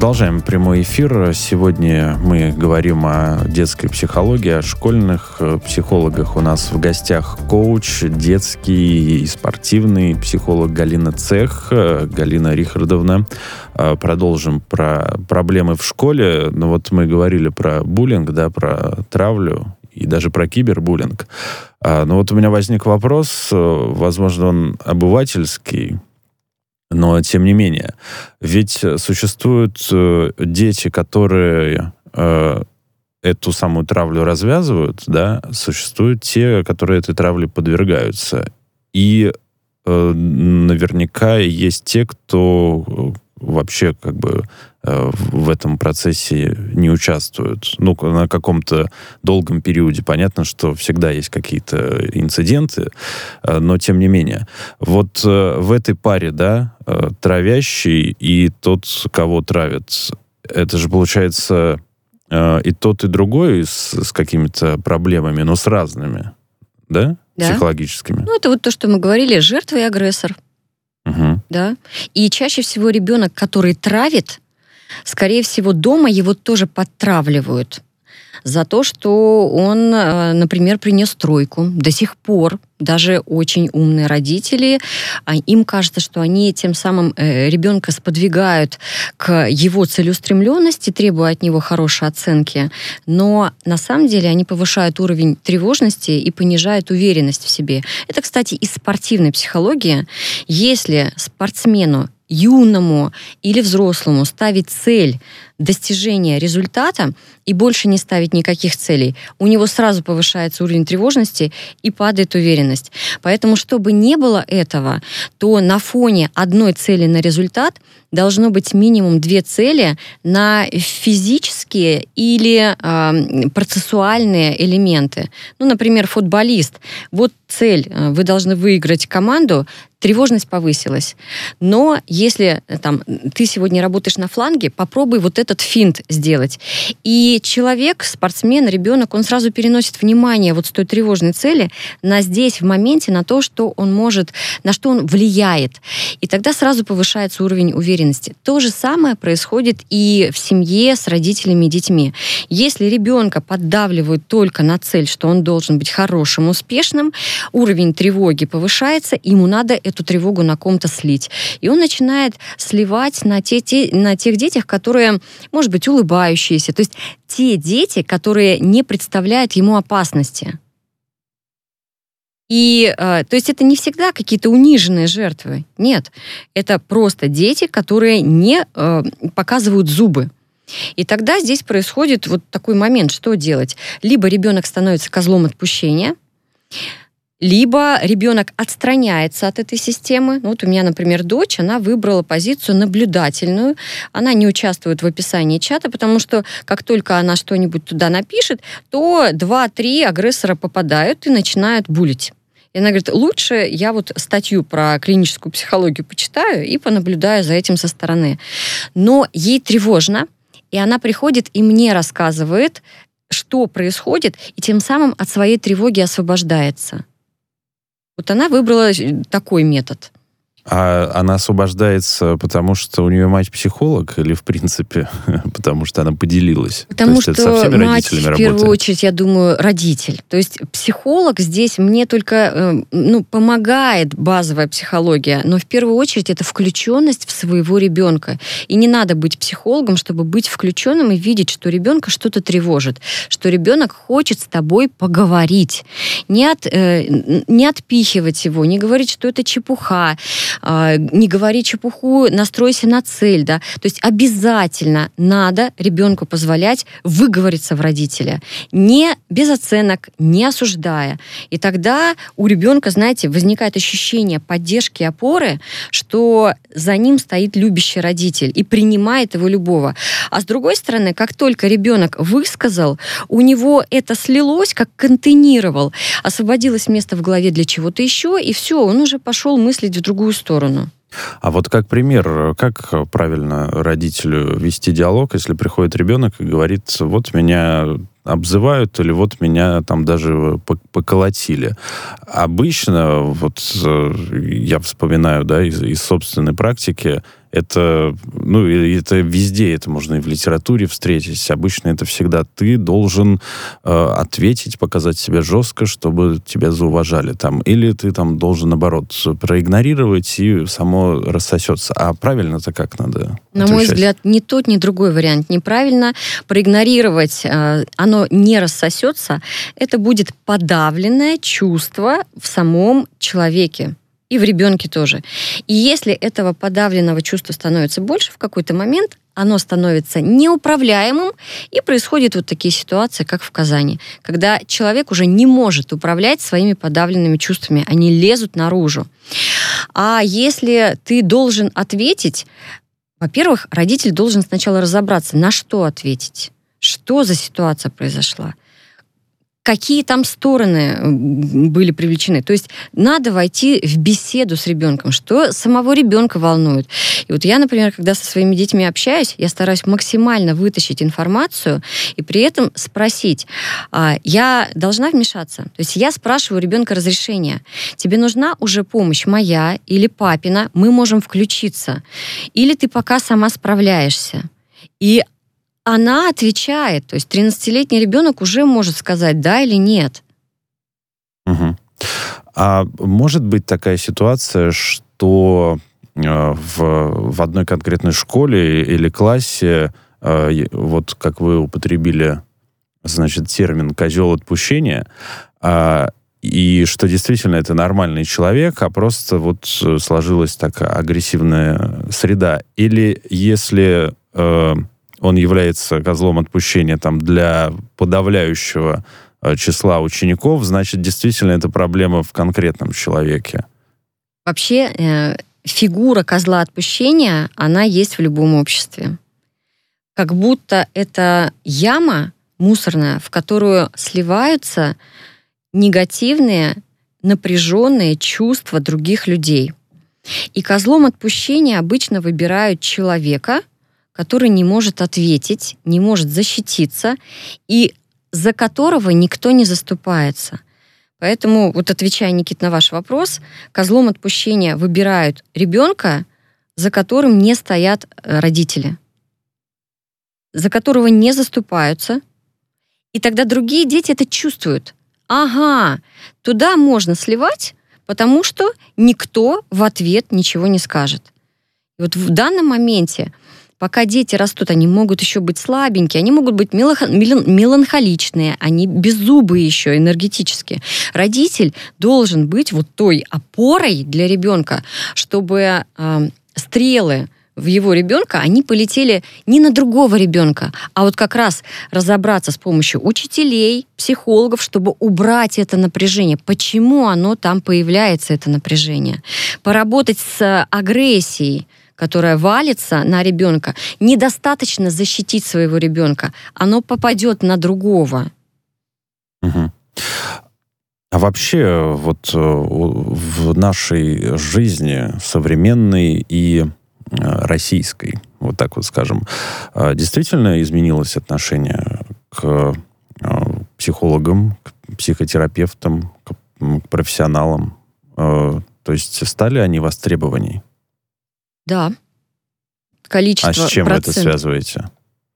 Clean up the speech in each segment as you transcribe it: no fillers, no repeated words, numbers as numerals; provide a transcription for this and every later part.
Продолжаем прямой эфир. Сегодня мы говорим о детской психологии, о школьных психологах. У нас в гостях коуч, детский и спортивный психолог Галина Цех. Галина Рихардовна. Продолжим про проблемы в школе. Ну вот мы говорили про буллинг, да, про травлю и даже про кибербуллинг. Но вот у меня возник вопрос, возможно, он обывательский, но тем не менее. Ведь существуют дети, которые эту самую травлю развязывают, да, существуют те, которые этой травле подвергаются. И наверняка есть те, кто вообще как бы в этом процессе не участвуют. Ну, на каком-то долгом периоде. Понятно, что всегда есть какие-то инциденты, но тем не менее. Вот в этой паре, да, травящий и тот, кого травят, это же получается и тот, и другой с какими-то проблемами, но с разными, да? Да. Психологическими. Ну, это вот то, что мы говорили, жертва и агрессор. Угу. Да? И чаще всего ребенок, который травит, скорее всего, дома его тоже подтравливают за то, что он, например, принес тройку. До сих пор даже очень умные родители, им кажется, что они тем самым ребенка сподвигают к его целеустремленности, требуя от него хорошей оценки, но на самом деле они повышают уровень тревожности и понижают уверенность в себе. Это, кстати, из спортивной психологии. Если спортсмену юному или взрослому ставить цель достижения результата и больше не ставить никаких целей, у него сразу повышается уровень тревожности и падает уверенность. Поэтому, чтобы не было этого, то на фоне одной цели на результат должно быть минимум 2 цели на физические или процессуальные элементы. Ну, например, футболист. Вот цель, вы должны выиграть команду, тревожность повысилась. Но если ты сегодня работаешь на фланге, попробуй вот этот финт сделать. И человек, спортсмен, ребенок, он сразу переносит внимание вот с той тревожной цели на здесь, в моменте, на то, что он может, на что он влияет. И тогда сразу повышается уровень уверенности. То же самое происходит и в семье с родителями и детьми. Если ребенка поддавливают только на цель, что он должен быть хорошим, успешным, уровень тревоги повышается, ему надо эту тревогу на ком-то слить. И он начинает сливать на тех детях, которые, может быть, улыбающиеся. То есть те дети, которые не представляют ему опасности. И, то есть это не всегда какие-то униженные жертвы. Нет. Это просто дети, которые не показывают зубы. И тогда здесь происходит вот такой момент, что делать. Либо ребенок становится козлом отпущения, либо ребенок отстраняется от этой системы. Вот у меня, например, дочь, она выбрала позицию наблюдательную. Она не участвует в описании чата, потому что как только она что-нибудь туда напишет, то 2-3 агрессора попадают и начинают булить. И она говорит, лучше я вот статью про клиническую психологию почитаю и понаблюдаю за этим со стороны. Но ей тревожно, и она приходит и мне рассказывает, что происходит, и тем самым от своей тревоги освобождается. Вот она выбрала такой метод. А она освобождается, потому что у нее мать психолог, или в принципе, потому что она поделилась? Потому что мать, в первую очередь, я думаю, родитель. То есть психолог здесь мне только помогает базовая психология, но в первую очередь это включенность в своего ребенка. И не надо быть психологом, чтобы быть включенным и видеть, что ребенка что-то тревожит, что ребенок хочет с тобой поговорить. Не отпихивать его, не говорить, что это чепуха, не говори чепуху, настройся на цель, да. То есть обязательно надо ребенку позволять выговориться в родителя, не без оценок, не осуждая. И тогда у ребенка, знаете, возникает ощущение поддержки, опоры, что за ним стоит любящий родитель и принимает его любого. А с другой стороны, как только ребенок высказал, у него это слилось, как контейнировал, освободилось место в голове для чего-то еще, и все, он уже пошел мыслить в другую сторону. А вот как пример, как правильно родителю вести диалог, если приходит ребенок и говорит, вот меня обзывают, или вот меня там даже поколотили. Обычно, вот я вспоминаю, да, из собственной практики, Это, это везде, это можно и в литературе встретить. Обычно это всегда ты должен ответить, показать себя жестко, чтобы тебя зауважали. Или ты должен, наоборот, проигнорировать, и само рассосется. А правильно-то как надо На отвечать? мой взгляд, ни тот, ни другой вариант неправильно. Проигнорировать, оно не рассосется. Это будет подавленное чувство в самом человеке. И в ребенке тоже. И если этого подавленного чувства становится больше, в какой-то момент оно становится неуправляемым, и происходят вот такие ситуации, как в Казани, когда человек уже не может управлять своими подавленными чувствами, они лезут наружу. А если ты должен ответить, во-первых, родитель должен сначала разобраться, на что ответить, что за ситуация произошла, какие там стороны были привлечены. То есть надо войти в беседу с ребенком, что самого ребенка волнует. И вот я, например, когда со своими детьми общаюсь, я стараюсь максимально вытащить информацию и при этом спросить, я должна вмешаться? То есть я спрашиваю у ребенка разрешения. Тебе нужна уже помощь моя или папина? Мы можем включиться. Или ты пока сама справляешься? И она отвечает, то есть 13-летний ребенок уже может сказать да или нет. Угу. А может быть такая ситуация, что в одной конкретной школе или классе, вот как вы употребили, значит, термин «козел отпущения», и что действительно это нормальный человек, а просто вот сложилась такая агрессивная среда? Или если он является козлом отпущения для подавляющего числа учеников, значит, действительно, это проблема в конкретном человеке. Вообще, фигура козла отпущения, она есть в любом обществе. Как будто это яма мусорная, в которую сливаются негативные, напряженные чувства других людей. И козлом отпущения обычно выбирают человека, который не может ответить, не может защититься, и за которого никто не заступается. Поэтому, вот отвечая, Никит, на ваш вопрос, козлом отпущения выбирают ребенка, за которым не стоят родители, за которого не заступаются, и тогда другие дети это чувствуют. Ага, туда можно сливать, потому что никто в ответ ничего не скажет. И вот в данном моменте, пока дети растут, они могут еще быть слабенькие, они могут быть меланхоличные, они беззубые еще, энергетические. Родитель должен быть вот той опорой для ребенка, чтобы стрелы в его ребенка, они полетели не на другого ребенка, а вот как раз разобраться с помощью учителей, психологов, чтобы убрать это напряжение. Почему оно там появляется, это напряжение? Поработать с агрессией, которая валится на ребенка. Недостаточно защитить своего ребенка. Оно попадет на другого. Угу. А вообще вот в нашей жизни современной и российской, вот так вот скажем, действительно изменилось отношение к психологам, к психотерапевтам, к профессионалам? То есть стали они востребованней? Да. Количество А с чем вы это связываете?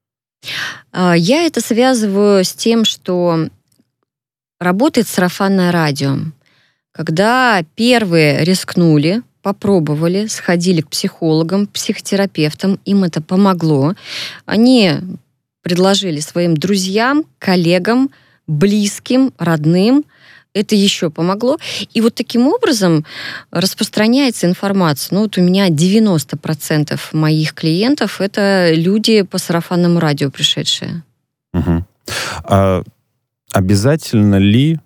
Я это связываю с тем, что работает сарафанное радио. Когда первые рискнули, попробовали, сходили к психологам, психотерапевтам, им это помогло. Они предложили своим друзьям, коллегам, близким, родным. Это еще помогло. И вот таким образом распространяется информация. Ну вот у меня 90% моих клиентов — это люди по сарафанному радио пришедшие. Угу. А обязательно ли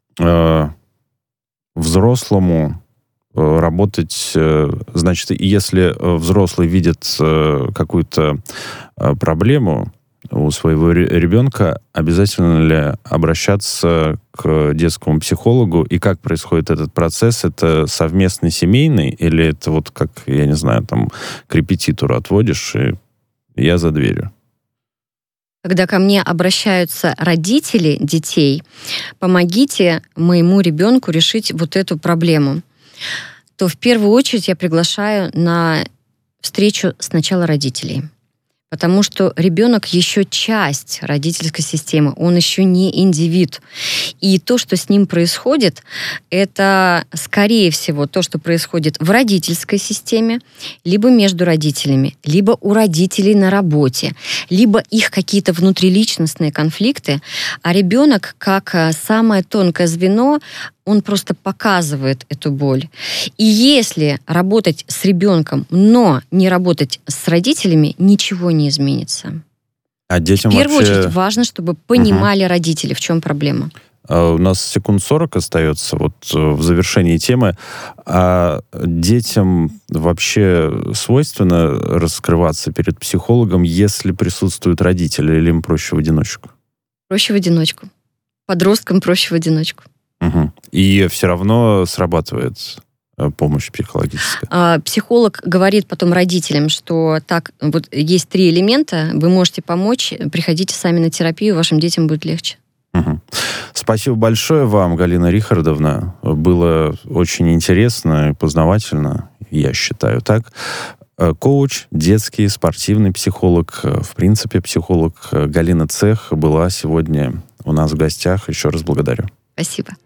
взрослому работать, значит, если взрослый видит какую-то проблему у своего ребенка, обязательно ли обращаться к детскому психологу? И как происходит этот процесс? Это совместный семейный или это вот как, я не знаю, там к репетитору отводишь, и я за дверью? Когда ко мне обращаются родители детей, помогите моему ребенку решить вот эту проблему, то в первую очередь я приглашаю на встречу сначала родителей. Потому что ребенок еще часть родительской системы, он еще не индивид. И то, что с ним происходит, это, скорее всего, то, что происходит в родительской системе, либо между родителями, либо у родителей на работе, либо их какие-то внутриличностные конфликты. А ребенок, как самое тонкое звено, он просто показывает эту боль. И если работать с ребенком, но не работать с родителями, ничего не изменится. А детям в первую вообще... очередь важно, чтобы понимали родители, в чем проблема. У нас секунд 40 остается вот в завершении темы. А детям вообще свойственно раскрываться перед психологом, если присутствуют родители, или им проще в одиночку? Проще в одиночку. Подросткам проще в одиночку. Угу. И все равно срабатывает помощь психологическая. Психолог говорит потом родителям, что так, вот есть 3 элемента, вы можете помочь, приходите сами на терапию, вашим детям будет легче. Угу. Спасибо большое вам, Галина Рихардовна. Было очень интересно и познавательно, я считаю так. Коуч, детский, спортивный психолог, в принципе, психолог Галина Цех была сегодня у нас в гостях. Еще раз благодарю. Спасибо.